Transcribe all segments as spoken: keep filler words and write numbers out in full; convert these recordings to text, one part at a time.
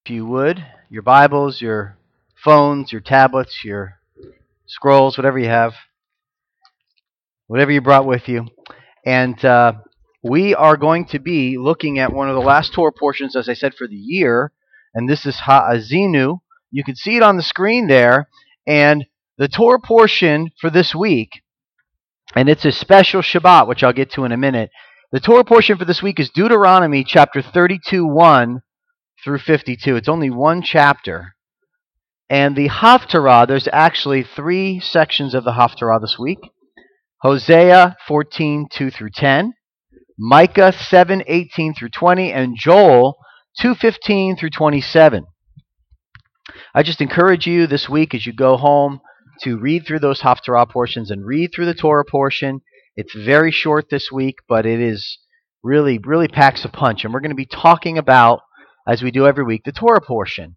if you would, your Bibles, your phones, your tablets, your scrolls, whatever you have, whatever you brought with you. And uh, we are going to be looking at one of the last Torah portions, as I said, for the year. And this is Ha'azinu. You can see it on the screen there. And the Torah portion for this week, and it's a special Shabbat, which I'll get to in a minute. The Torah portion for this week is Deuteronomy chapter thirty-two, one through fifty-two. It's only one chapter. And the Haftarah, there's actually three sections of the Haftarah this week. Hosea fourteen, two through ten, Micah seven, eighteen through twenty, and Joel two, fifteen through twenty-seven. I just encourage you this week as you go home to read through those Haftarah portions and read through the Torah portion. It's very short this week, but it is really, really packs a punch. And we're going to be talking about, as we do every week, the Torah portion.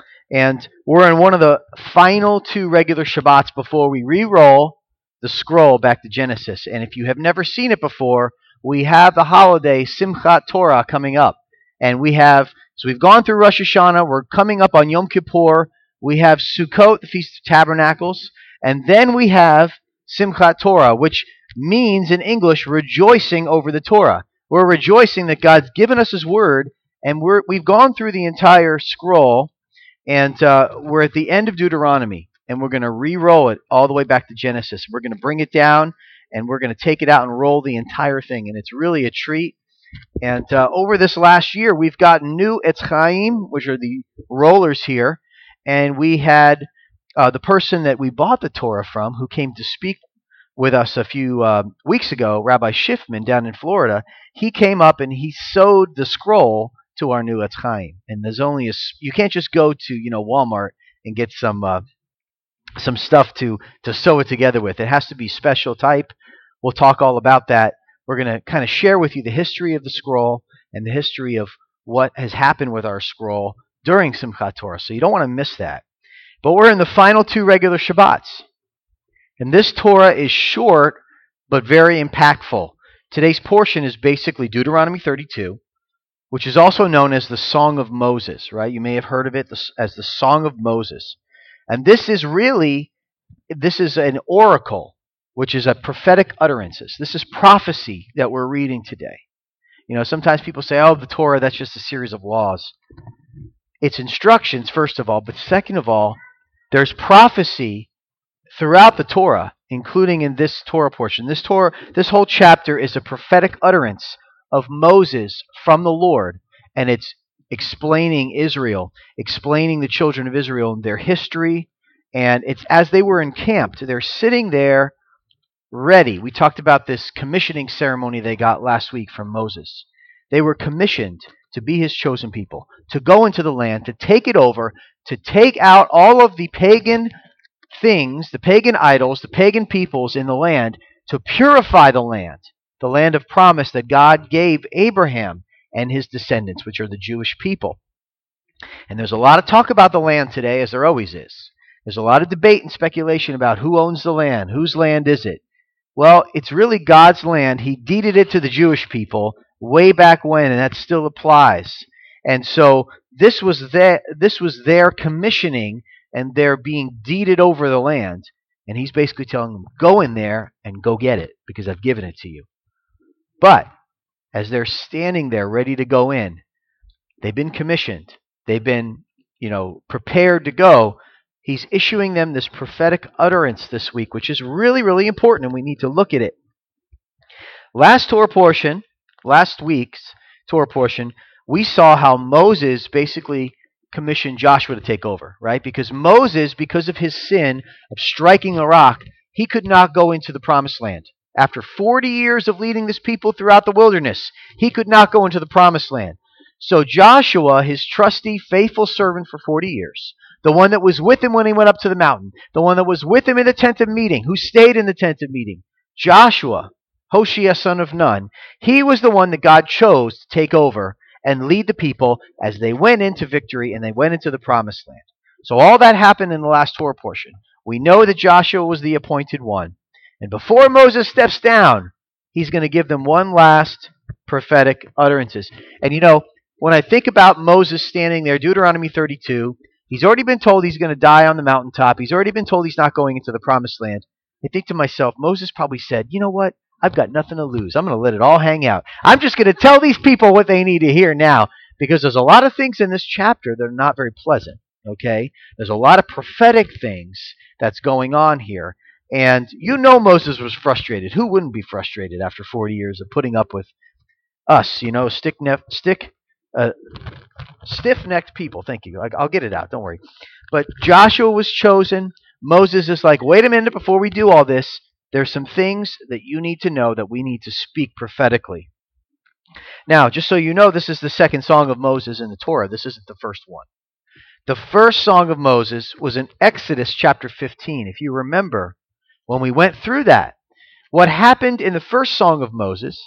And we're in one of the final two regular Shabbats before we re-roll the scroll back to Genesis. And if you have never seen it before, we have the holiday Simchat Torah coming up. And we have, so we've gone through Rosh Hashanah, we're coming up on Yom Kippur, we have Sukkot, the Feast of Tabernacles, and then we have Simchat Torah, which means in English, rejoicing over the Torah. We're rejoicing that God's given us His Word, and we're, we've gone through the entire scroll, and uh, we're at the end of Deuteronomy, and we're going to re-roll it all the way back to Genesis. We're going to bring it down, and we're going to take it out and roll the entire thing, and it's really a treat. And uh, over this last year, we've gotten new Etz Chaim, which are the rollers here, and we had uh, the person that we bought the Torah from, who came to speak with us a few uh, weeks ago, Rabbi Schiffman down in Florida. He came up and he sewed the scroll to our new Etz Chaim. And there's only a, you can't just go to you know Walmart and get some uh, some stuff to to sew it together with. It has to be special type. We'll talk all about that. We're going to kind of share with you the history of the scroll and the history of what has happened with our scroll during Simchat Torah. So you don't want to miss that. But we're in the final two regular Shabbats. And this Torah is short, but very impactful. Today's portion is basically Deuteronomy thirty-two, which is also known as the Song of Moses, right? You may have heard of it as the Song of Moses. And this is really, this is an oracle, which is a prophetic utterances. This is prophecy that we're reading today. You know, sometimes people say, oh, the Torah, that's just a series of laws. It's instructions, first of all, but second of all, there's prophecy throughout the Torah, including in this Torah portion. This Torah, this whole chapter is a prophetic utterance of Moses from the Lord, and it's explaining Israel, explaining the children of Israel and their history, and it's as they were encamped. They're sitting there ready. We talked about this commissioning ceremony they got last week from Moses. They were commissioned to be His chosen people, to go into the land, to take it over, to take out all of the pagan things, the pagan idols, the pagan peoples in the land, to purify the land, the land of promise that God gave Abraham and his descendants, which are the Jewish people. And there's a lot of talk about the land today, as there always is. There's a lot of debate and speculation about who owns the land, whose land is it. Well, it's really God's land. He deeded it to the Jewish people way back when, and that still applies. And so this was their, this was their commissioning, and they're being deeded over the land. And He's basically telling them, go in there and go get it, because I've given it to you. But as they're standing there ready to go in, they've been commissioned. They've been, you know, prepared to go. He's issuing them this prophetic utterance this week, which is really, really important, and we need to look at it. Last Torah portion, last week's Torah portion, we saw how Moses basically commissioned Joshua to take over, right? Because Moses, because of his sin of striking a rock, he could not go into the promised land. After forty years of leading this people throughout the wilderness, he could not go into the promised land. So Joshua, his trusty, faithful servant for forty years, the one that was with him when he went up to the mountain, the one that was with him in the tent of meeting, who stayed in the tent of meeting, Joshua, Hoshea son of Nun, he was the one that God chose to take over and lead the people as they went into victory and they went into the promised land. So all that happened in the last Torah portion. We know that Joshua was the appointed one. And before Moses steps down, he's going to give them one last prophetic utterances. And you know, when I think about Moses standing there, Deuteronomy thirty-two, he's already been told he's going to die on the mountaintop. He's already been told he's not going into the promised land. I think to myself, Moses probably said, you know what? I've got nothing to lose. I'm going to let it all hang out. I'm just going to tell these people what they need to hear now, because there's a lot of things in this chapter that are not very pleasant, okay? There's a lot of prophetic things that's going on here. And you know Moses was frustrated. Who wouldn't be frustrated after forty years of putting up with us, you know, stick ne- stick, uh, stiff-necked people. Thank you. I- I'll get it out. Don't worry. But Joshua was chosen. Moses is like, wait a minute before we do all this. There's some things that you need to know that we need to speak prophetically. Now, just so you know, this is the second song of Moses in the Torah. This isn't the first one. The first song of Moses was in Exodus chapter fifteen. If you remember, when we went through that, what happened in the first song of Moses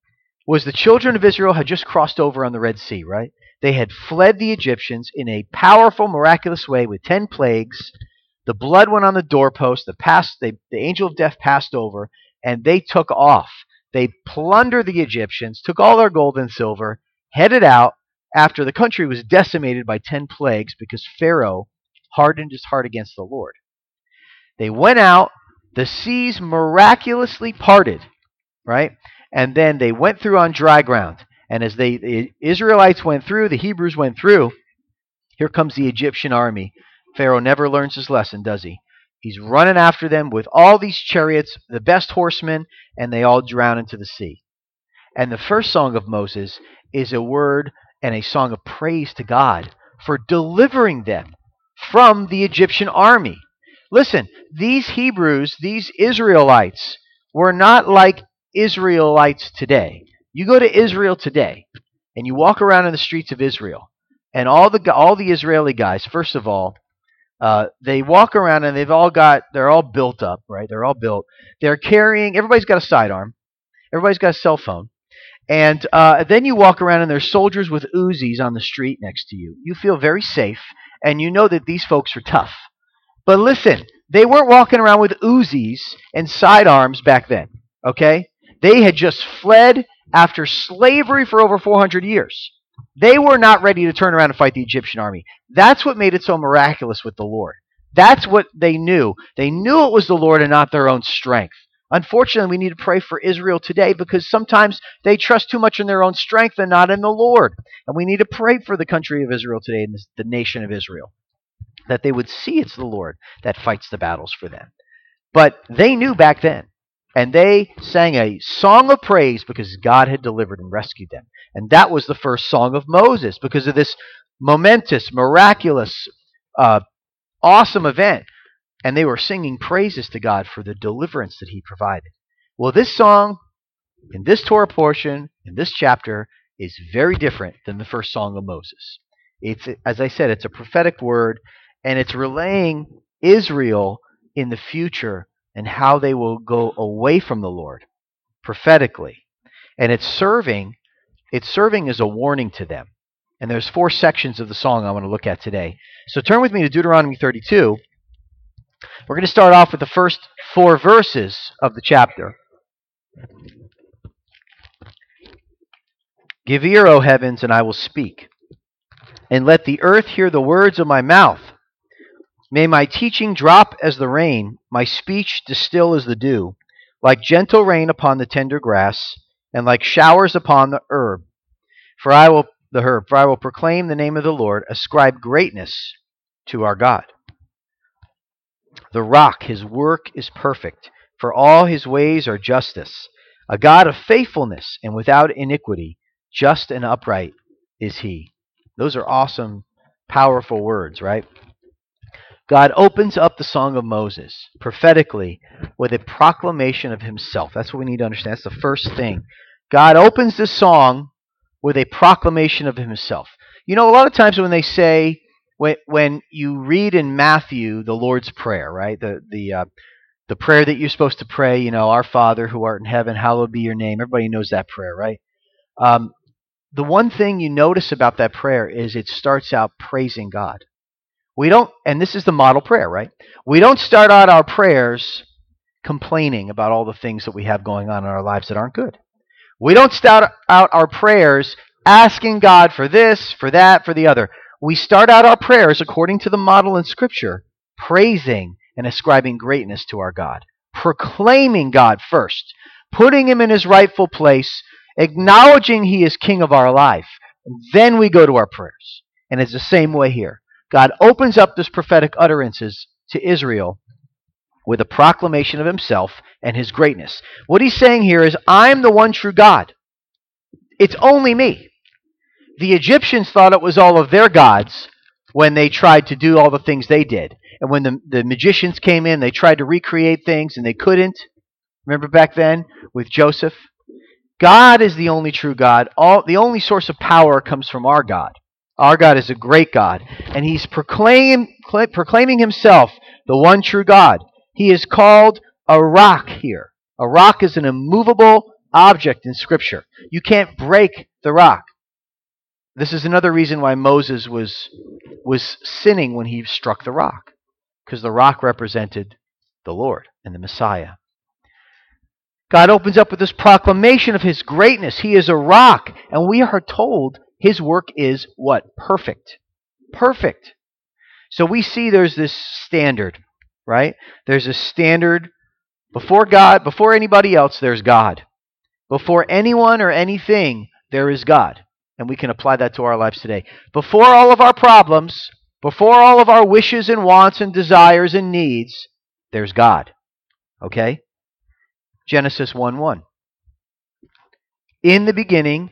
was the children of Israel had just crossed over on the Red Sea, right? They had fled the Egyptians in a powerful, miraculous way with ten plagues. The blood went on the doorpost. The, passed, they, the angel of death passed over, and they took off. They plundered the Egyptians, took all their gold and silver, headed out after the country was decimated by ten plagues because Pharaoh hardened his heart against the Lord. They went out. The seas miraculously parted, right? And then they went through on dry ground. And as they, the Israelites went through, the Hebrews went through, here comes the Egyptian army. Pharaoh never learns his lesson, does he? He's running after them with all these chariots, the best horsemen, and they all drown into the sea. And the first song of Moses is a word and a song of praise to God for delivering them from the Egyptian army. Listen, these Hebrews, these Israelites, were not like Israelites today. You go to Israel today, and you walk around in the streets of Israel, and all the all the Israeli guys, first of all, uh, they walk around and they've all got, they're all built up, right? They're all built. They're carrying, everybody's got a sidearm. Everybody's got a cell phone. And uh, then you walk around and there's soldiers with Uzis on the street next to you. You feel very safe, and you know that these folks are tough. But listen, they weren't walking around with Uzis and sidearms back then, okay? They had just fled after slavery for over four hundred years. They were not ready to turn around and fight the Egyptian army. That's what made it so miraculous with the Lord. That's what they knew. They knew it was the Lord and not their own strength. Unfortunately, we need to pray for Israel today because sometimes they trust too much in their own strength and not in the Lord. And we need to pray for the country of Israel today and the nation of Israel, that they would see it's the Lord that fights the battles for them. But they knew back then, and they sang a song of praise because God had delivered and rescued them. And that was the first song of Moses because of this momentous, miraculous, uh, awesome event. And they were singing praises to God for the deliverance that he provided. Well, this song, in this Torah portion, in this chapter, is very different than the first song of Moses. It's, as I said, it's a prophetic word, and it's relaying Israel in the future and how they will go away from the Lord prophetically. And it's serving, it's serving as a warning to them. And there's four sections of the song I want to look at today. So turn with me to Deuteronomy thirty-two. We're going to start off with the first four verses of the chapter. Give ear, O heavens, and I will speak, and let the earth hear the words of my mouth. May my teaching drop as the rain, my speech distill as the dew, like gentle rain upon the tender grass, and like showers upon the herb. For I will the herb, for I will proclaim the name of the Lord, ascribe greatness to our God. The rock, his work is perfect, for all his ways are justice. A God of faithfulness and without iniquity, just and upright is he. Those are awesome, powerful words, right? God opens up the Song of Moses prophetically with a proclamation of himself. That's what we need to understand. That's the first thing. God opens this song with a proclamation of himself. You know, a lot of times when they say, when when you read in Matthew the Lord's Prayer, right? The the uh, the prayer that you're supposed to pray, you know, Our Father who art in heaven, hallowed be your name. Everybody knows that prayer, right? Um, the one thing you notice about that prayer is it starts out praising God. We don't, and this is the model prayer, right? We don't start out our prayers complaining about all the things that we have going on in our lives that aren't good. We don't start out our prayers asking God for this, for that, for the other. We start out our prayers according to the model in Scripture, praising and ascribing greatness to our God, proclaiming God first, putting Him in His rightful place, acknowledging He is King of our life. And then we go to our prayers. And it's the same way here. God opens up this prophetic utterances to Israel with a proclamation of Himself and His greatness. What He's saying here is, I'm the one true God. It's only me. The Egyptians thought it was all of their gods when they tried to do all the things they did. And when the, the magicians came in, they tried to recreate things and they couldn't. Remember back then with Joseph? God is the only true God. All, the only source of power comes from our God. Our God is a great God. And He's proclaim, proclaiming Himself the one true God. He is called a rock here. A rock is an immovable object in Scripture. You can't break the rock. This is another reason why Moses was, was sinning when he struck the rock, because the rock represented the Lord and the Messiah. God opens up with this proclamation of His greatness. He is a rock, and we are told His work is what? Perfect. Perfect. So we see there's this standard, right? There's a standard before God, before anybody else, there's God. Before anyone or anything, there is God. And we can apply that to our lives today. Before all of our problems, before all of our wishes and wants and desires and needs, there's God. Okay? Genesis one one. In the beginning,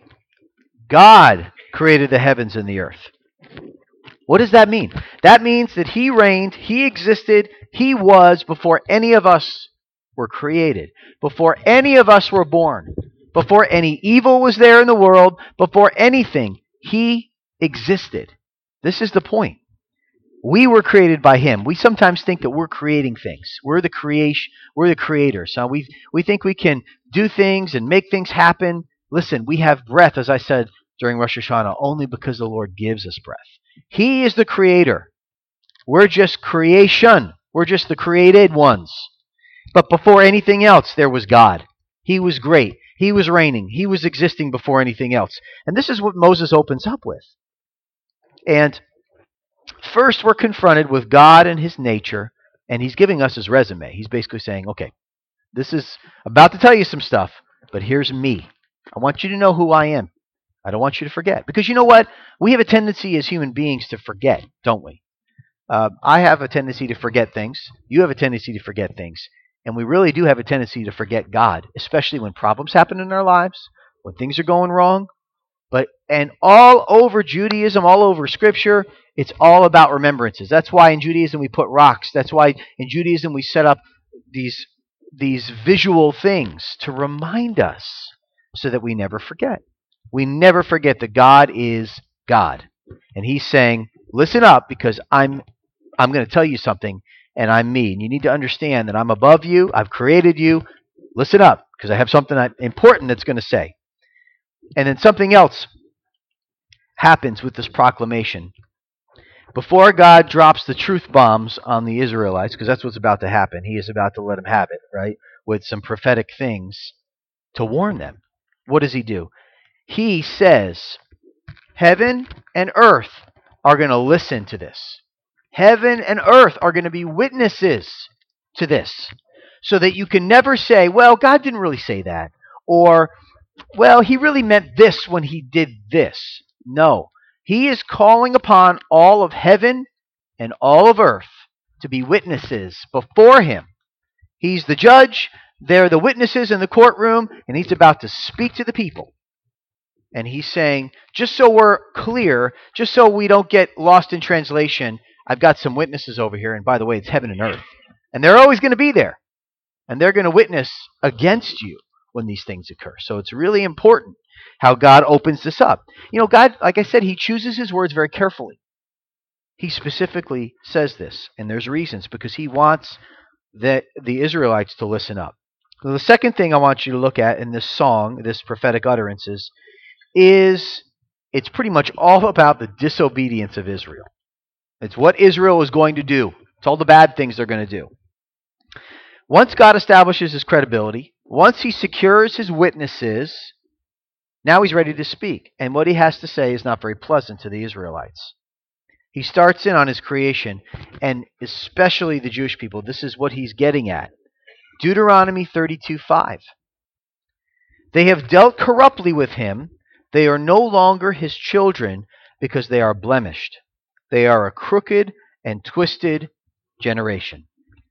God created the heavens and the earth. What does that mean? That means that He reigned, He existed, He was before any of us were created, before any of us were born. Before any evil was there in the world, before anything, He existed. This is the point. We were created by Him. We sometimes think that we're creating things. We're the creation. We're the creators. So we we think we can do things and make things happen. Listen, we have breath, as I said during Rosh Hashanah, only because the Lord gives us breath. He is the creator. We're just creation. We're just the created ones. But before anything else, there was God. He was great. He was reigning. He was existing before anything else. And this is what Moses opens up with. And first we're confronted with God and His nature, and He's giving us His resume. He's basically saying, okay, this is about to tell you some stuff, but here's me. I want you to know who I am. I don't want you to forget. Because you know what? We have a tendency as human beings to forget, don't we? Uh, I have a tendency to forget things. You have a tendency to forget things. And we really do have a tendency to forget God, especially when problems happen in our lives, when things are going wrong. But and all over Judaism, all over Scripture, it's all about remembrances. That's why in Judaism we put rocks. That's why in Judaism we set up these, these visual things to remind us so that we never forget. We never forget that God is God. And He's saying, listen up, because I'm, I'm going to tell you something. And I'm me. And you need to understand that I'm above you. I've created you. Listen up, because I have something important that's going to say. And then something else happens with this proclamation. Before God drops the truth bombs on the Israelites, because that's what's about to happen, He is about to let them have it, right? With some prophetic things to warn them. What does He do? He says, heaven and earth are going to listen to this. Heaven and earth are going to be witnesses to this, so that you can never say, well, God didn't really say that, or, well, He really meant this when He did this. No. He is calling upon all of heaven and all of earth to be witnesses before Him. He's the judge, they're the witnesses in the courtroom, and He's about to speak to the people. And He's saying, just so we're clear, just so we don't get lost in translation, I've got some witnesses over here, and by the way, it's heaven and earth. And they're always going to be there. And they're going to witness against you when these things occur. So it's really important how God opens this up. You know, God, like I said, He chooses His words very carefully. He specifically says this, and there's reasons, because He wants the, the Israelites to listen up. So the second thing I want you to look at in this song, this prophetic utterances, is it's pretty much all about the disobedience of Israel. It's what Israel is going to do. It's all the bad things they're going to do. Once God establishes His credibility, once He secures His witnesses, Now he's ready to speak. And what he has to say is not very pleasant to the Israelites. He starts in on his creation, and especially the Jewish people. This is what he's getting at. Deuteronomy thirty-two five. They have dealt corruptly with him. They are no longer his children because they are blemished. They are a crooked and twisted generation.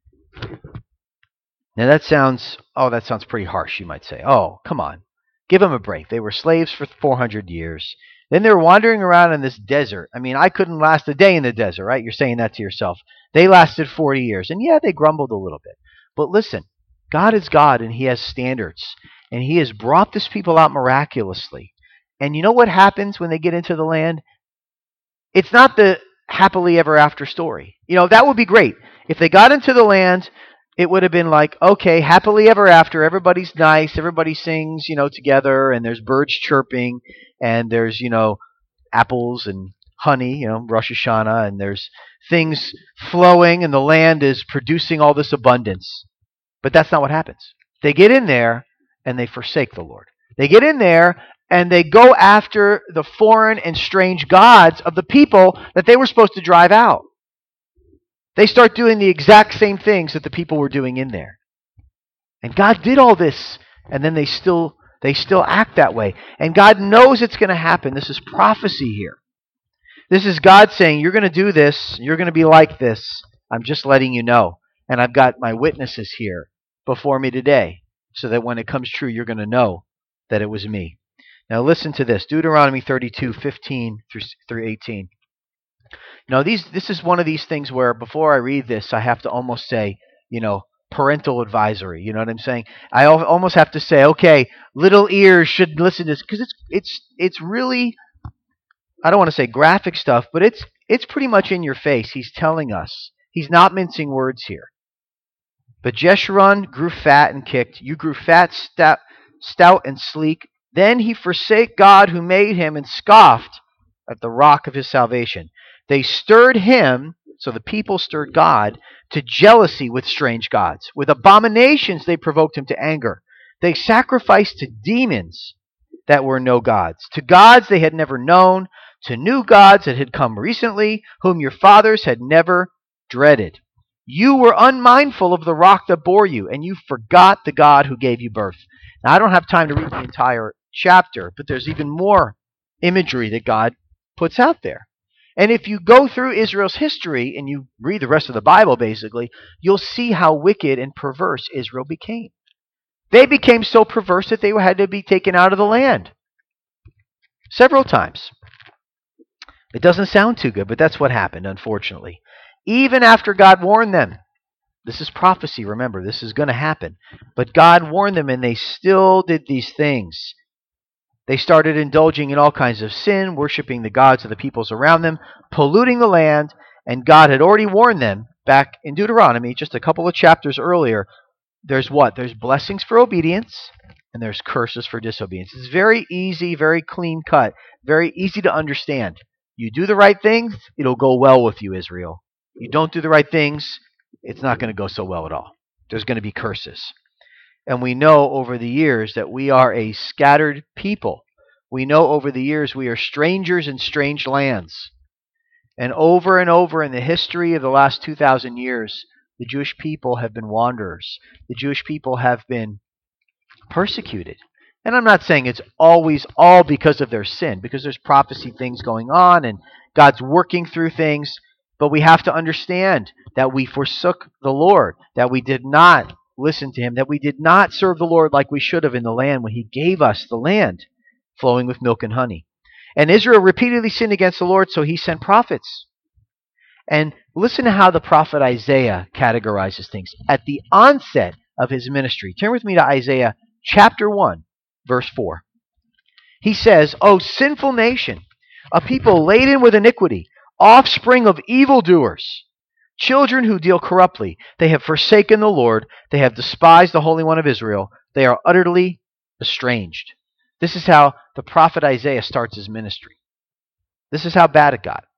Now that sounds, oh, that sounds pretty harsh, you might say. Oh, come on. Give them a break. They were slaves for four hundred years. Then they were wandering around in this desert. I mean, I couldn't last a day in the desert, right? You're saying that to yourself. They lasted forty years. And yeah, they grumbled a little bit. But listen, God is God, and he has standards. And he has brought this people out miraculously. And you know what happens when they get into the land? It's not the happily ever after story. You know, that would be great. If they got into the land, it would have been like, okay, happily ever after, everybody's nice, everybody sings, you know, together, and there's birds chirping, and there's, you know, apples and honey, you know, Rosh Hashanah, and there's things flowing, and the land is producing all this abundance. But that's not what happens. They get in there, and they forsake the Lord. They get in there, and they go after the foreign and strange gods of the people that they were supposed to drive out. They start doing the exact same things that the people were doing in there. And God did all this, and then they still they still act that way. And God knows it's going to happen. This is prophecy here. This is God saying, you're going to do this, you're going to be like this. I'm just letting you know. And I've got my witnesses here before me today, so that when it comes true, you're going to know that it was me. Now listen to this, Deuteronomy thirty-two fifteen through eighteen. Now, these this is one of these things where before I read this, I have to almost say, you know, parental advisory. You know what I'm saying? I al- almost have to say, okay, little ears should listen to this, because it's it's it's really, I don't want to say graphic stuff, but it's it's pretty much in your face. He's telling us. He's not mincing words here. But Jeshurun grew fat and kicked. You grew fat, stout, stout and sleek. Then he forsake God who made him and scoffed at the rock of his salvation. They stirred him, so the people stirred God, to jealousy with strange gods. With abominations they provoked him to anger. They sacrificed to demons that were no gods, to gods they had never known, to new gods that had come recently, whom your fathers had never dreaded. You were unmindful of the rock that bore you, and you forgot the God who gave you birth. Now, I don't have time to read the entire chapter, but there's even more imagery that God puts out there. And if you go through Israel's history and you read the rest of the Bible, basically, you'll see how wicked and perverse Israel became. They became so perverse that they had to be taken out of the land several times. It doesn't sound too good, but that's what happened, unfortunately. Even after God warned them. This is prophecy, remember, this is going to happen. But God warned them, and they still did these things. They started indulging in all kinds of sin, worshiping the gods of the peoples around them, polluting the land, and God had already warned them back in Deuteronomy, just a couple of chapters earlier. There's what? There's blessings for obedience, and there's curses for disobedience. It's very easy, very clean cut, very easy to understand. You do the right things, it'll go well with you, Israel. You don't do the right things, it's not going to go so well at all. There's going to be curses. And we know over the years that we are a scattered people. We know over the years we are strangers in strange lands. And over and over in the history of the last two thousand years, the Jewish people have been wanderers. The Jewish people have been persecuted. And I'm not saying it's always all because of their sin, because there's prophecy things going on and God's working through things. But we have to understand that we forsook the Lord, that we did not listen to him, that we did not serve the Lord like we should have in the land when he gave us the land flowing with milk and honey. And Israel repeatedly sinned against the Lord, so he sent prophets. And listen to how the prophet Isaiah categorizes things at the onset of his ministry. Turn with me to Isaiah chapter one, verse four. He says, O sinful nation, a people laden with iniquity, offspring of evildoers, children who deal corruptly. They have forsaken the Lord. They have despised the Holy One of Israel. They are utterly estranged. This is how the prophet Isaiah starts his ministry. This is how bad it got.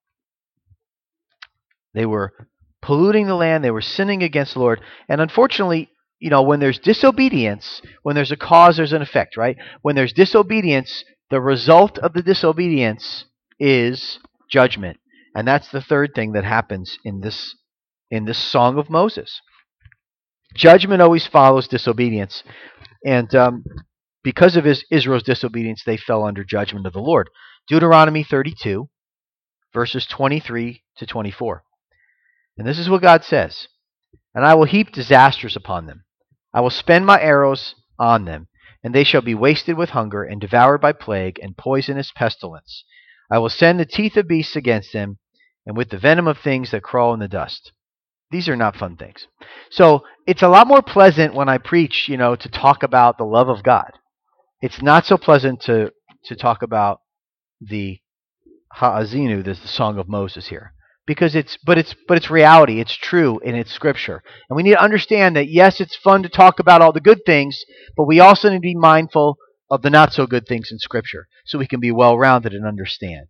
They were polluting the land. They were sinning against the Lord. And unfortunately, you know, when there's disobedience, when there's a cause, there's an effect, right? When there's disobedience, The result of the disobedience is judgment. And that's the third thing that happens in this in this Song of Moses. Judgment always follows disobedience. And um, because of his, Israel's disobedience, they fell under judgment of the Lord. Deuteronomy thirty-two, verses twenty-three to twenty-four. And this is what God says. And I will heap disasters upon them. I will spend my arrows on them, and they shall be wasted with hunger and devoured by plague and poisonous pestilence. I will send the teeth of beasts against them, and with the venom of things that crawl in the dust. These are not fun things. So it's a lot more pleasant when I preach, you know, to talk about the love of God. It's not so pleasant to, to talk about the Ha'azinu, the Song of Moses here. Because it's but it's but it's reality, it's true, and it's scripture. And we need to understand that yes, it's fun to talk about all the good things, but we also need to be mindful of the not so good things in scripture so we can be well-rounded and understand.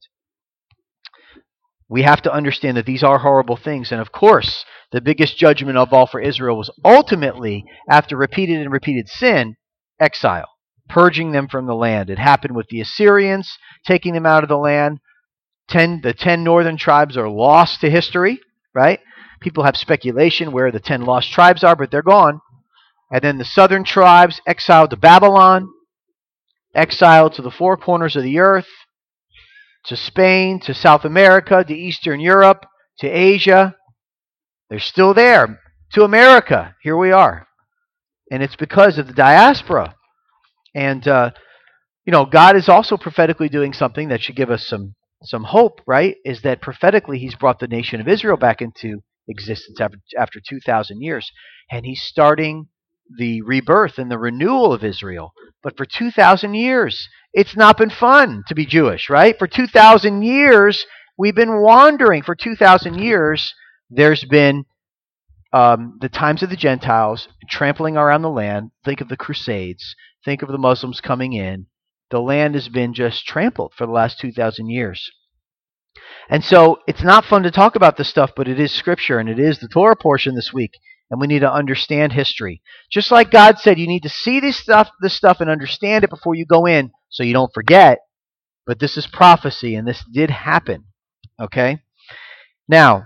We have to understand that these are horrible things, and of course, the biggest judgment of all for Israel was ultimately, after repeated and repeated sin, exile, purging them from the land. It happened with the Assyrians, taking them out of the land. Ten, the ten northern tribes are lost to history, right? People have speculation where the ten lost tribes are, but they're gone. And then the southern tribes exiled to Babylon, exiled to the four corners of the earth, to Spain, to South America, to Eastern Europe, to Asia. They're still there. To America, here we are. And it's because of the diaspora. And, uh, you know, God is also prophetically doing something that should give us some Some hope, right, is that prophetically he's brought the nation of Israel back into existence after, after two thousand years. And he's starting the rebirth and the renewal of Israel. But for two thousand years, it's not been fun to be Jewish, right? For two thousand years, we've been wandering. For two thousand years, there's been um, the times of the Gentiles trampling around the land. Think of the Crusades. Think of the Muslims coming in. The land has been just trampled for the last two thousand years. And so it's not fun to talk about this stuff, but it is Scripture, and it is the Torah portion this week, and we need to understand history. Just like God said, you need to see this stuff, this stuff and understand it before you go in so you don't forget. But this is prophecy, and this did happen. Okay? Now,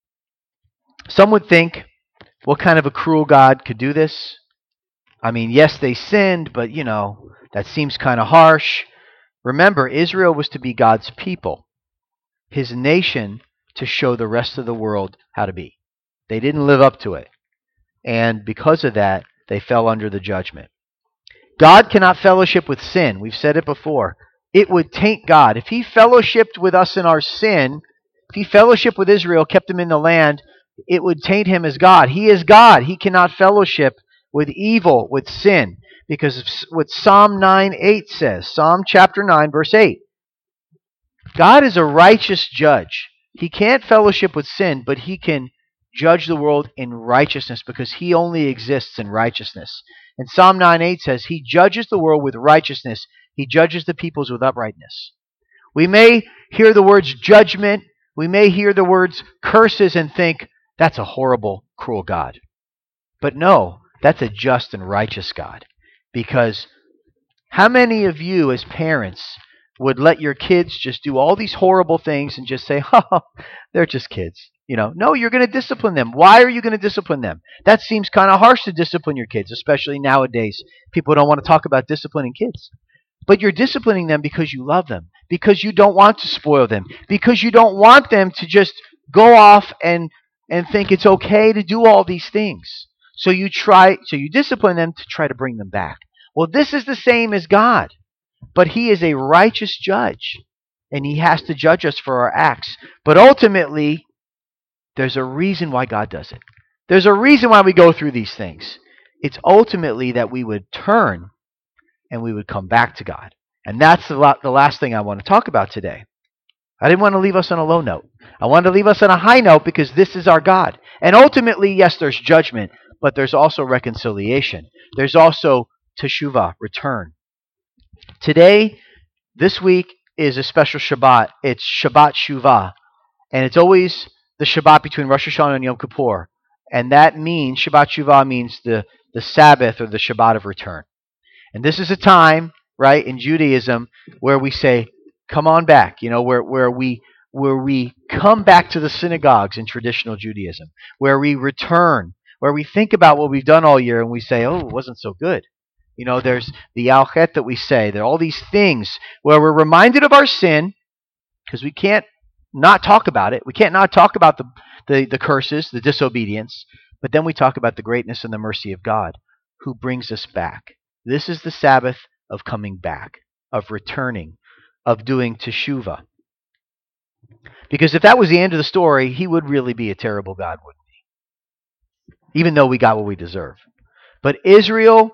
some would think, what kind of a cruel God could do this? I mean, yes, they sinned, but, you know, that seems kind of harsh. Remember, Israel was to be God's people, his nation to show the rest of the world how to be. They didn't live up to it. And because of that, they fell under the judgment. God cannot fellowship with sin. We've said it before. It would taint God. If he fellowshipped with us in our sin, if he fellowshiped with Israel, kept them in the land, it would taint him as God. He is God. He cannot fellowship with evil, with sin. Because of what Psalm nine eight says, Psalm chapter nine, verse eight. God is a righteous judge. He can't fellowship with sin, but he can judge the world in righteousness because he only exists in righteousness. And Psalm nine eight says, he judges the world with righteousness. He judges the peoples with uprightness. We may hear the words judgment. We may hear the words curses and think, that's a horrible, cruel God. But no, that's a just and righteous God. Because how many of you as parents would let your kids just do all these horrible things and just say, oh, they're just kids? You know, no, you're going to discipline them. Why are you going to discipline them? That seems kind of harsh to discipline your kids, especially nowadays. People don't want to talk about disciplining kids. But you're disciplining them because you love them, because you don't want to spoil them, because you don't want them to just go off and, and think it's okay to do all these things. So you try, so you discipline them to try to bring them back. Well, this is the same as God, but he is a righteous judge, and he has to judge us for our acts. But ultimately, there's a reason why God does it. There's a reason why we go through these things. It's ultimately that we would turn and we would come back to God. And that's the, la- the last thing I want to talk about today. I didn't want to leave us on a low note. I wanted to leave us on a high note because this is our God. And ultimately, yes, there's judgment, but there's also reconciliation. There's also teshuvah, return. Today, this week, is a special Shabbat. It's Shabbat Shuvah. And it's always the Shabbat between Rosh Hashanah and Yom Kippur. And that means, Shabbat Shuvah means the, the Sabbath or the Shabbat of return. And this is a time right, in Judaism, where we say, come on back, you know, where, where we where we come back to the synagogues in traditional Judaism, where we return, where we think about what we've done all year and we say, oh, it wasn't so good. You know, there's the Al-Chet that we say. There are all these things where we're reminded of our sin, because we can't not talk about it. We can't not talk about the, the, the curses, the disobedience, but then we talk about the greatness and the mercy of God, who brings us back. This is the Sabbath of coming back, of returning, of doing teshuvah. Because if that was the end of the story, he would really be a terrible God, wouldn't he? Even though we got what we deserve. But Israel,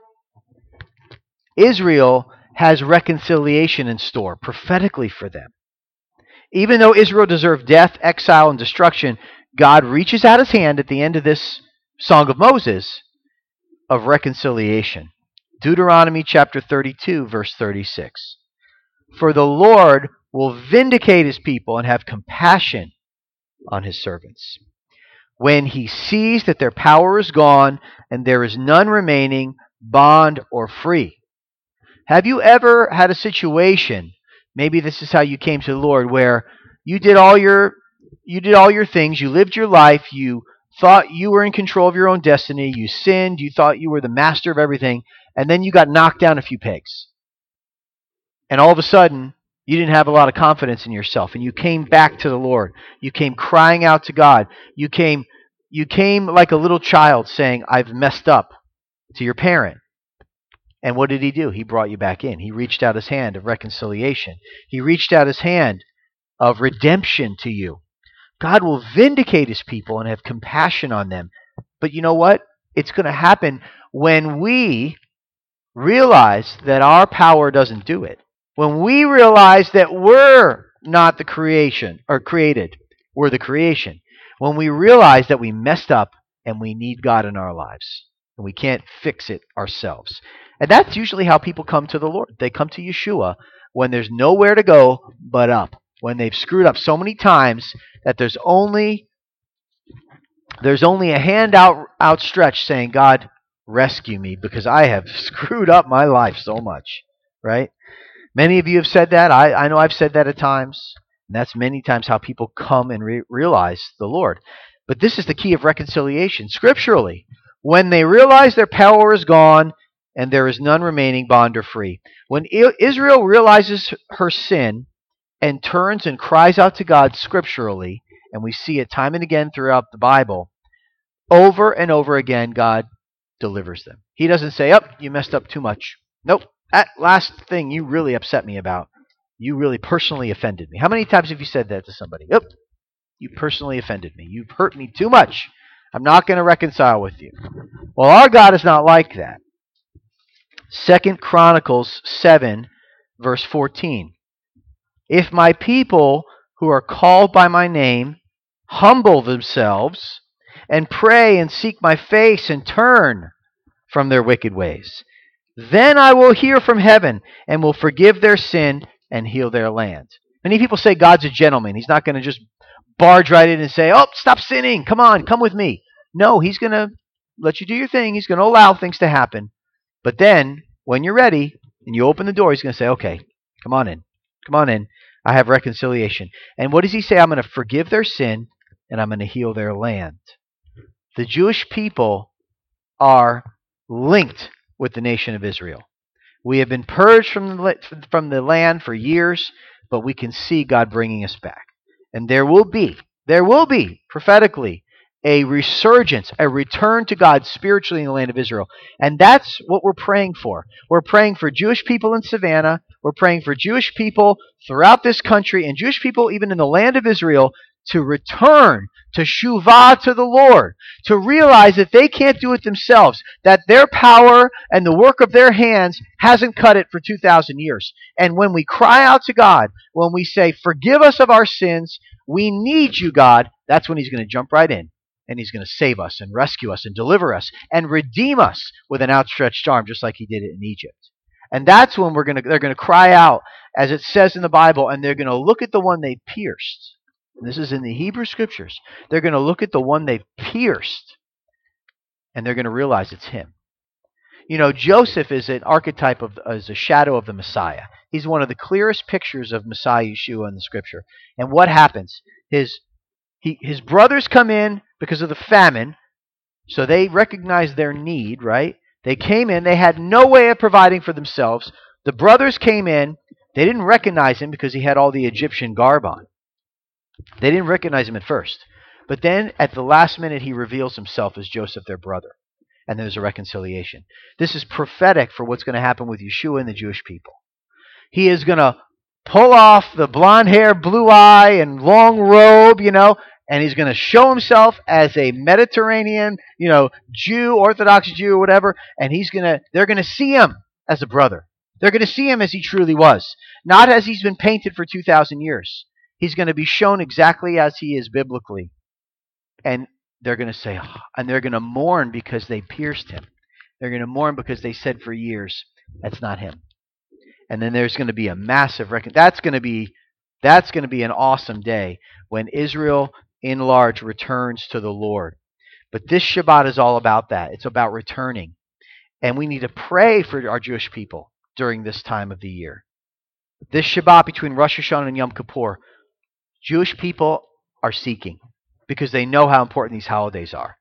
Israel has reconciliation in store prophetically for them. Even though Israel deserved death, exile, and destruction, God reaches out his hand at the end of this Song of Moses of reconciliation. Deuteronomy chapter thirty-two, verse thirty-six. For the Lord will vindicate his people and have compassion on his servants, when he sees that their power is gone and there is none remaining, bond or free. Have you ever had a situation, maybe this is how you came to the Lord, where you did all your you did all your things, you lived your life, you thought you were in control of your own destiny, you sinned, you thought you were the master of everything, and then you got knocked down a few pegs. And all of a sudden, you didn't have a lot of confidence in yourself, and you came back to the Lord. You came crying out to God. You came, you came like a little child saying, I've messed up, to your parent. And what did he do? He brought you back in. He reached out his hand of reconciliation. He reached out his hand of redemption to you. God will vindicate his people and have compassion on them. But you know what? It's going to happen when we realize that our power doesn't do it. When we realize that we're not the creation, or created, we're the creation. When we realize that we messed up and we need God in our lives, and we can't fix it ourselves. And that's usually how people come to the Lord. They come to Yeshua when there's nowhere to go but up. When they've screwed up so many times that there's only there's only a hand out outstretched saying, God, rescue me, because I have screwed up my life so much, right? Many of you have said that. I, I know I've said that at times. And that's many times how people come and re- realize the Lord. But this is the key of reconciliation. Scripturally, when they realize their power is gone and there is none remaining, bond or free. When I- Israel realizes her sin and turns and cries out to God scripturally, and we see it time and again throughout the Bible, over and over again, God delivers them. He doesn't say, oh, you messed up too much. Nope. That last thing you really upset me about, you really personally offended me. How many times have you said that to somebody? Yep, you personally offended me. You've hurt me too much. I'm not going to reconcile with you. Well, our God is not like that. Second Chronicles seven, verse fourteen. If my people who are called by my name humble themselves and pray and seek my face and turn from their wicked ways, then I will hear from heaven and will forgive their sin and heal their land. Many people say God's a gentleman. He's not going to just barge right in and say, oh, stop sinning. Come on, come with me. No, he's going to let you do your thing. He's going to allow things to happen. But then, when you're ready and you open the door, he's going to say, okay, come on in. Come on in. I have reconciliation. And what does he say? I'm going to forgive their sin and I'm going to heal their land. The Jewish people are linked with the nation of Israel. We have been purged from the, from the land for years, but we can see God bringing us back. And there will be, there will be, prophetically, a resurgence, a return to God spiritually in the land of Israel. And that's what we're praying for. We're praying for Jewish people in Savannah. We're praying for Jewish people throughout this country and Jewish people even in the land of Israel to return to shuvah to the Lord, to realize that they can't do it themselves, that their power and the work of their hands hasn't cut it for two thousand years. And when we cry out to God, when we say, forgive us of our sins, we need you, God, that's when he's going to jump right in. And he's going to save us and rescue us and deliver us and redeem us with an outstretched arm, just like he did it in Egypt. And that's when we're going to, they're going to cry out, as it says in the Bible, and they're going to look at the one they pierced. This is in the Hebrew Scriptures. They're going to look at the one they've pierced, and they're going to realize it's him. You know, Joseph is an archetype of, is a shadow of the Messiah. He's one of the clearest pictures of Messiah Yeshua in the Scripture. And what happens? His he, his brothers come in because of the famine, so they recognize their need, right? They came in, they had no way of providing for themselves. The brothers came in, they didn't recognize him because he had all the Egyptian garb on. They didn't recognize him at first. But then at the last minute, he reveals himself as Joseph, their brother. And there's a reconciliation. This is prophetic for what's going to happen with Yeshua and the Jewish people. He is going to pull off the blonde hair, blue eye, and long robe, you know, and he's going to show himself as a Mediterranean, you know, Jew, Orthodox Jew, whatever, and he's going to, they're going to see him as a brother. They're going to see him as he truly was, not as he's been painted for two thousand years. He's going to be shown exactly as he is biblically. And they're going to say, oh, and they're going to mourn because they pierced him. They're going to mourn because they said for years, that's not him. And then there's going to be a massive recon. That's going to be, that's going to be an awesome day when Israel in large returns to the Lord. But this Shabbat is all about that. It's about returning. And we need to pray for our Jewish people during this time of the year. This Shabbat between Rosh Hashanah and Yom Kippur, Jewish people are seeking because they know how important these holidays are.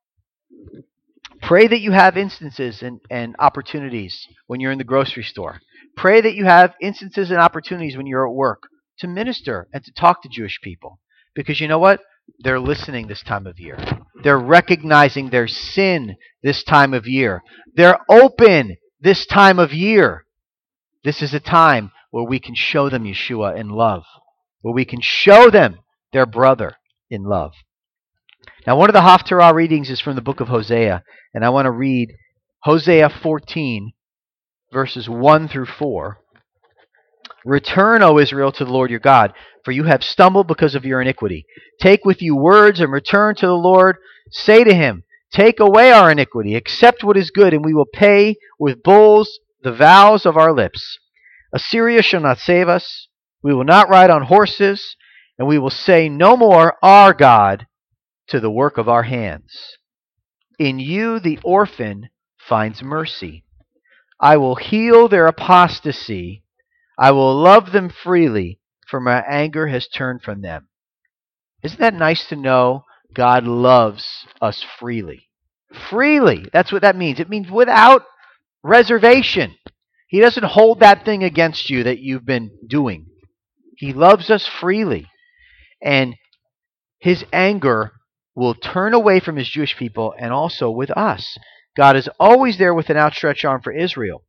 Pray that you have instances and, and opportunities when you're in the grocery store. Pray that you have instances and opportunities when you're at work to minister and to talk to Jewish people. Because you know what? They're listening this time of year. They're recognizing their sin this time of year. They're open this time of year. This is a time where we can show them Yeshua in love, where we can show them their brother in love. Now, one of the Haftarah readings is from the book of Hosea, and I want to read Hosea fourteen, verses one through four. Return, O Israel, to the Lord your God, for you have stumbled because of your iniquity. Take with you words and return to the Lord. Say to him, take away our iniquity, accept what is good, and we will pay with bulls the vows of our lips. Assyria shall not save us. We will not ride on horses, and we will say no more, our God, to the work of our hands. In you the orphan finds mercy. I will heal their apostasy. I will love them freely, for my anger has turned from them. Isn't that nice to know God loves us freely? Freely. That's what that means. It means without reservation. He doesn't hold that thing against you that you've been doing. He loves us freely. And his anger will turn away from his Jewish people and also with us. God is always there with an outstretched arm for Israel.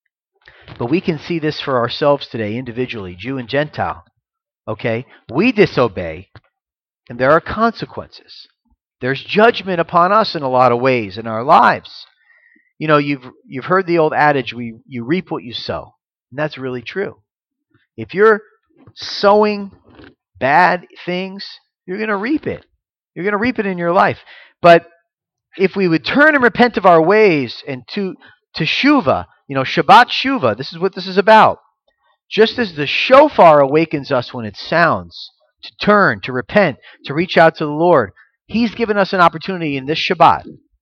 But we can see this for ourselves today, individually, Jew and Gentile. Okay? We disobey, and there are consequences. There's judgment upon us in a lot of ways in our lives. You know, you've you've heard the old adage, we you reap what you sow. And that's really true. If you're sowing bad things, you're going to reap it. You're going to reap it in your life. But if we would turn and repent of our ways and to to Shuvah, you know, Shabbat Shuvah, this is what this is about. Just as the shofar awakens us when it sounds, to turn, to repent, to reach out to the Lord, he's given us an opportunity in this Shabbat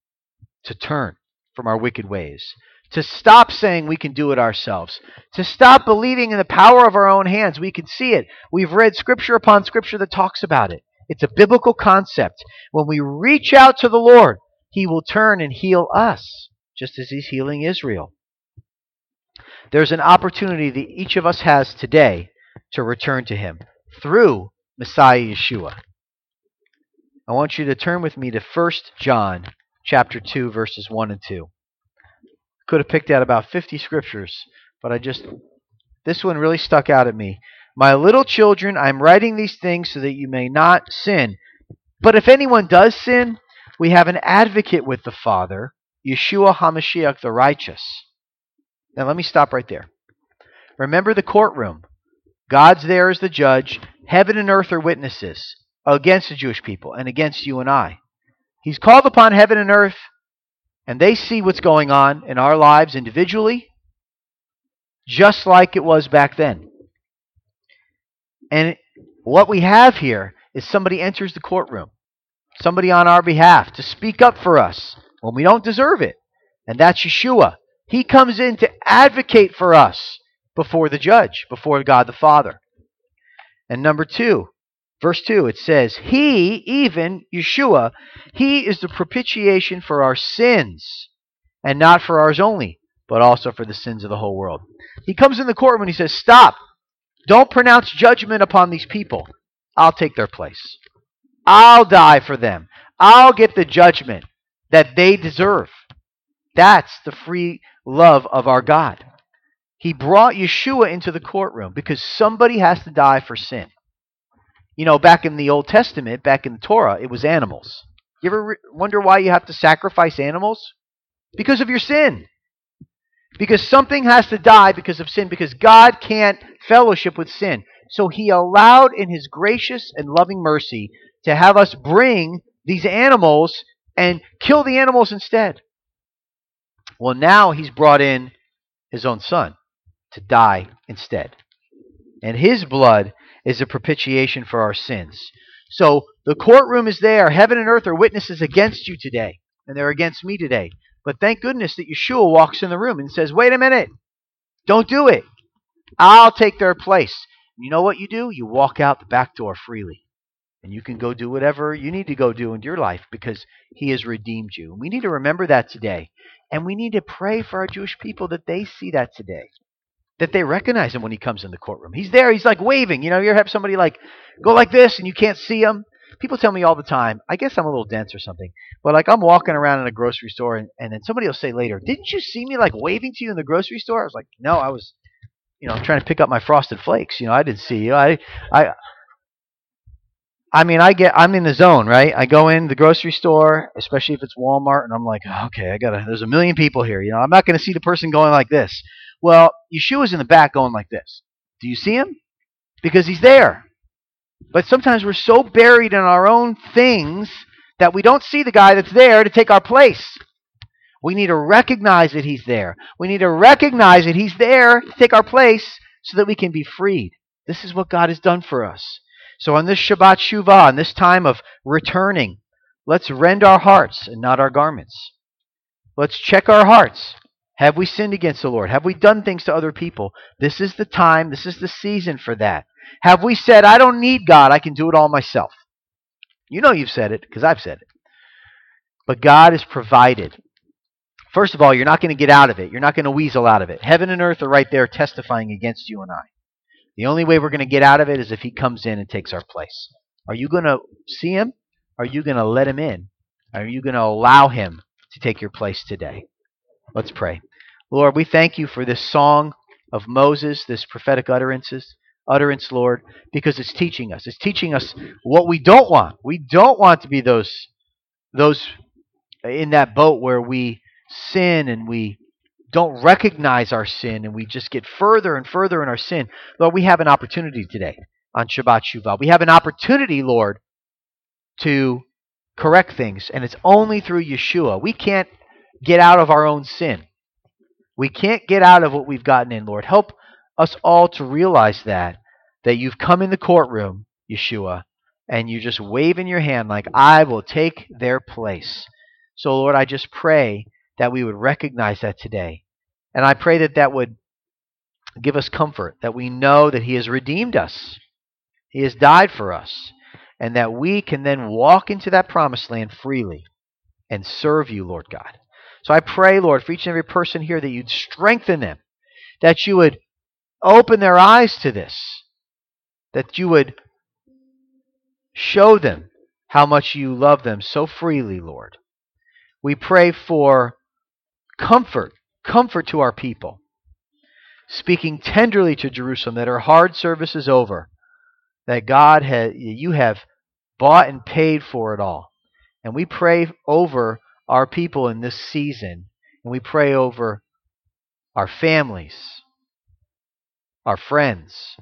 to turn from our wicked ways, to stop saying we can do it ourselves, to stop believing in the power of our own hands. We can see it. We've read scripture upon scripture that talks about it. It's a biblical concept. When we reach out to the Lord, he will turn and heal us, just as he's healing Israel. There's an opportunity that each of us has today to return to him through Messiah Yeshua. I want you to turn with me to First John chapter two, verses one and two. Could have picked out about fifty scriptures, but I just, this one really stuck out at me. My little children, I'm writing these things so that you may not sin. But if anyone does sin, we have an advocate with the Father, Yeshua HaMashiach the righteous. Now let me stop right there. Remember the courtroom. God's there as the judge. Heaven and earth are witnesses against the Jewish people and against you and I. He's called upon heaven and earth, and they see what's going on in our lives individually, just like it was back then. And what we have here is somebody enters the courtroom, somebody on our behalf to speak up for us when we don't deserve it. And that's Yeshua. He comes in to advocate for us before the judge, before God the Father. And number two, verse two, it says, He, even Yeshua, He is the propitiation for our sins, and not for ours only, but also for the sins of the whole world. He comes in the courtroom and He says, stop. Don't pronounce judgment upon these people. I'll take their place. I'll die for them. I'll get the judgment that they deserve. That's the free love of our God. He brought Yeshua into the courtroom because somebody has to die for sin. You know, back in the Old Testament, back in the Torah, it was animals. You ever re- wonder why you have to sacrifice animals? Because of your sin. Because something has to die because of sin, because God can't fellowship with sin. So He allowed in His gracious and loving mercy to have us bring these animals and kill the animals instead. Well, now He's brought in His own Son to die instead. And His blood is a propitiation for our sins. So the courtroom is there. Heaven and earth are witnesses against you today, and they're against me today. But thank goodness that Yeshua walks in the room and says, wait a minute, don't do it. I'll take their place. You know what you do? You walk out the back door freely. And you can go do whatever you need to go do in your life because He has redeemed you. We need to remember that today. And we need to pray for our Jewish people that they see that today. That they recognize Him when He comes in the courtroom. He's there. He's like waving. You know, you ever have somebody like go like this and you can't see Him? People tell me all the time, I guess I'm a little dense or something, but like I'm walking around in a grocery store and, and then somebody will say later, didn't you see me like waving to you in the grocery store? I was like, no, I was, you know, trying to pick up my Frosted Flakes. You know, I didn't see you. I, I, I mean, I get, I'm in the zone, right? I go in the grocery store, especially if it's Walmart, and I'm like, oh, okay, I gotta, there's a million people here. You know, I'm not going to see the person going like this. Well, Yeshua's in the back going like this. Do you see Him? Because He's there. But sometimes we're so buried in our own things that we don't see the guy that's there to take our place. We need to recognize that He's there. We need to recognize that He's there to take our place so that we can be freed. This is what God has done for us. So on this Shabbat Shuvah, on this time of returning, let's rend our hearts and not our garments. Let's check our hearts. Have we sinned against the Lord? Have we done things to other people? This is the time, this is the season for that. Have we said, I don't need God, I can do it all myself? You know you've said it, because I've said it. But God has provided. First of all, you're not going to get out of it. You're not going to weasel out of it. Heaven and earth are right there testifying against you and I. The only way we're going to get out of it is if He comes in and takes our place. Are you going to see Him? Are you going to let Him in? Are you going to allow Him to take your place today? Let's pray. Lord, we thank You for this song of Moses, this prophetic utterances, utterance, Lord, because it's teaching us. It's teaching us what we don't want. We don't want to be those, those in that boat where we sin and we don't recognize our sin and we just get further and further in our sin. Lord, we have an opportunity today on Shabbat Shuvah. We have an opportunity, Lord, to correct things, and it's only through Yeshua. We can't get out of our own sin. We can't get out of what we've gotten in, Lord. Help us all to realize that, that You've come in the courtroom, Yeshua, and you just wave in your hand like, I will take their place. So, Lord, I just pray that we would recognize that today. And I pray that that would give us comfort, that we know that He has redeemed us. He has died for us, and that we can then walk into that promised land freely and serve You, Lord God. So I pray, Lord, for each and every person here that You'd strengthen them, that You would open their eyes to this, that You would show them how much You love them so freely, Lord. We pray for comfort, comfort to our people, speaking tenderly to Jerusalem that her hard service is over, that God has, You have bought and paid for it all. And we pray over our people in this season, and we pray over our families, our friends,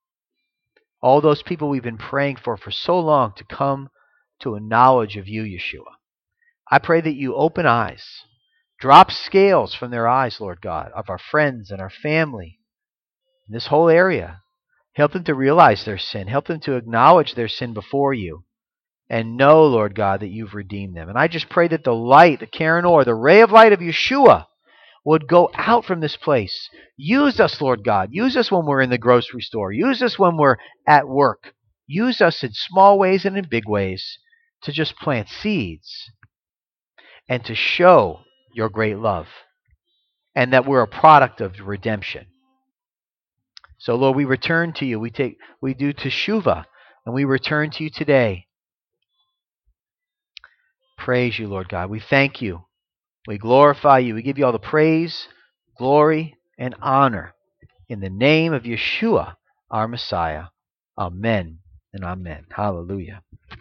all those people we've been praying for for so long to come to a knowledge of You, Yeshua. I pray that You open eyes, drop scales from their eyes, Lord God, of our friends and our family in this whole area. Help them to realize their sin. Help them to acknowledge their sin before You. and know, Lord God, that you've redeemed them. And I just pray that the light, the Karen Or, the ray of light of Yeshua would go out from this place. Use us, Lord God. Use us when we're in the grocery store. Use us when we're at work. Use us in small ways and in big ways to just plant seeds and to show your great love, and that we're a product of redemption. So, Lord, we return to you. We take, we do teshuvah, and we return to you today. Praise you, Lord God. We thank you. We glorify you. We give you all the praise, glory, and honor in the name of Yeshua, our Messiah. Amen and amen. Hallelujah.